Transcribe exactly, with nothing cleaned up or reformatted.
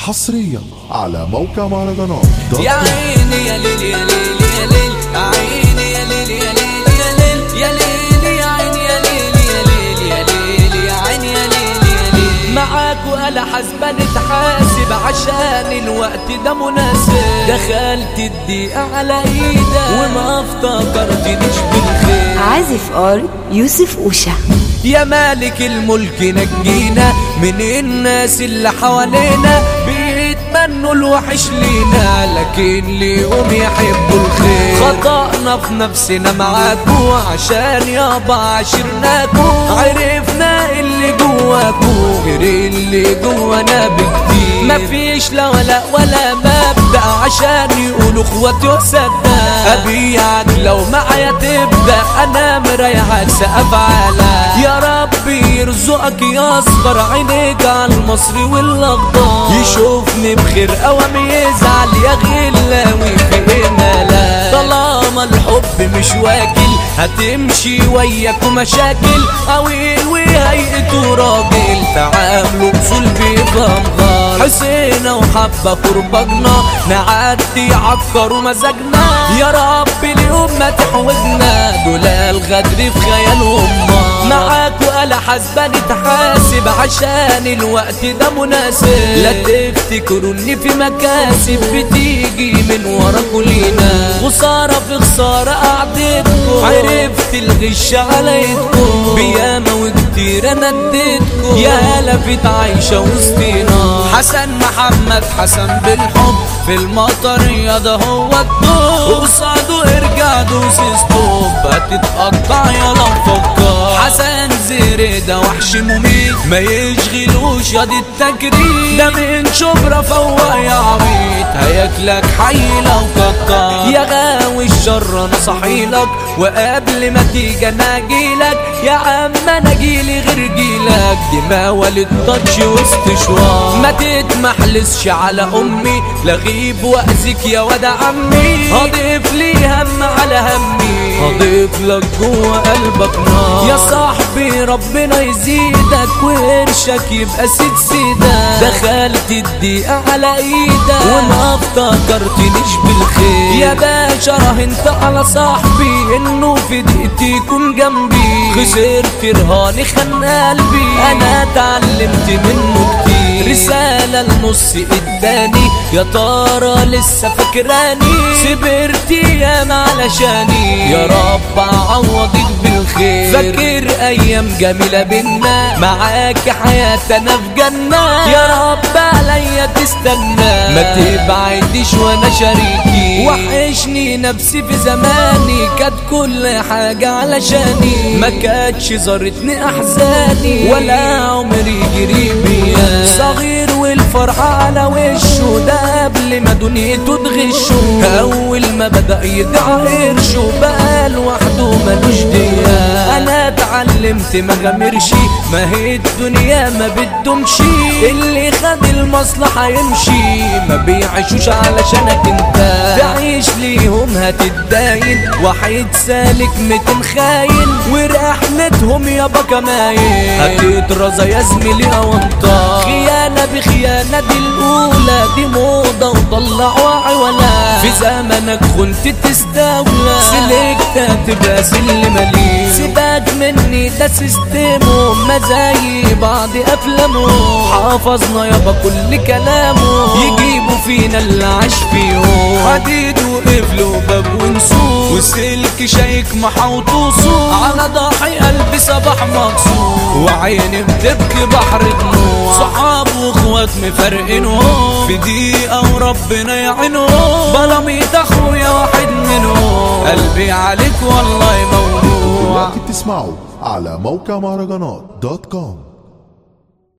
حصريا على موقع مهرجانات. يا عيني يا ليل يا ليل يا ليل عيني يا ليل يا ليل يا ليل يا ليل يا عيني يا ليل يا ليل يا ليل يا عيني يا ليل يا ليل معاك وأنا حاسبة نتحاسب عشان الوقت ده مناسب. دخلت الدقيقة على ايدك وما افتكرتنيش بالخير. عازف ار يوسف أوشا. يا مالك الملك نجينا من الناس اللي حوالينا بيتمنوا الوحش لينا لكن ليهم يحبوا الخير. خطأنا في نفسنا معاكو عشان يابا عاشرناكو عرفنا اللي جواكو غير اللي جوانا بكتير. مفيش لا ولا ولا مبدأ عشان يقولوا اخواتي وصدق. ابيعك لو معايا تبدأ انا مريحك سقف على. يا ربي يرزقك يصبر عينيك على المصري والاخضر يشوفني بخير اوام يزعل يا غلاوي في ملا. طالما الحب مش واكل هتمشي وياكوا مشاكل قويل وهيئته راجل تعاملوا بصول بيفهم غلط. حسينا وحبة قربجنا نعدي عكروا مزاجنا. يا رب اليوم ما تحوجنا دول الغدر في خيالهم معاك وأنا حاسبة نتحاسب عشان الوقت ده مناسب. لا تفتكروا اني في مكاسب بتيجي من ورا كلنا. خسارة في خسارة قعدتكم عرفت الغش على ايدكم بياما وكتير انا اديتكم. يا هلا فيت عايشة وسطينا حسن محمد حسن بالحب في المطر يا ده هو الدور. قصاده ارجع دوس ستوب هتتقطع يا لو فكر. حسن زيري ده وحش مميت ما يشغلوش ياض التجريد. ده من شبرا فوق يا عبيط هياكلك حي لو كتر. يا غاوي الشر انا صحيلك وقبل ما تيجي انا اجيلك. يا عم انا جيلي غير جيلك دي ما والد تاتش واستشوار. ما تتمحلسش على امي لغيب واذيك يا واد عمي. هضيف لي هم على همي هضيف لك جوه قلبك نار. يا صاحبي ربنا يزيدك وقرشك يبقى سيد سيدك. دخلت الدقيقة على ايدك وما افتكرتنيش بالخير. يا باشا راهنت على صاحبي انه في دقيقتي يكون جنبي. خسرت رهاني خان قلبي انا اتعلمت منه كتير. رسالة لنص اداني يا ترى لسه فاكراني. صبرت ياما علشاني يا رب اعوضك بالخير. فاكر ايام جميلة بينا معاك حياتنا في جنة. يا رب عليا تستنى ما تبعدش وانا شريكي. وحشني نفسي في زماني كانت كل حاجة علشاني. ما كانتش زارتني احزاني ولا عمري جري بيا. صغير والفرحة على وشه ده قبل ما دنيته تغشه. اول ما بدأ يدع قرشه بقى لوحده ملوش ديا. انا اتعلمت ما غامرش ما هي الدنيا ما بتدومش. اللي خد المصلحة يمشي ما بيعيشوش علشانك انت. تعيش ليهم هتتداين وحيد سالك متن خاين ورحمتهم يابا كماين. هتترزى يا زميلي اوانطار. خيانة بخيانة دي الاولى دي موضة وطلع واعي ولا. في زمنك كنت تستولى سلكت تبقى سلم ليه. سيبك مني ده سيستمه ما زي بعض افلامه. حافظنا يابا كل كلامه يجيبوا فينا اللي عاش فيهم. حديد وقفل وباب ونسوق وسلك شيك محوط وصوق. على ضاحي قلبي صباح مكسور وعيني بتبكي بحر دموع. صحاب واخوات مفرقينهم في دقيقة وربنا يعينهم. بلاميط اخويا واحد منهم قلبي عليك والله موضوع. دلوقتي بتسمعوا على موقع مهرجانات دوت كوم.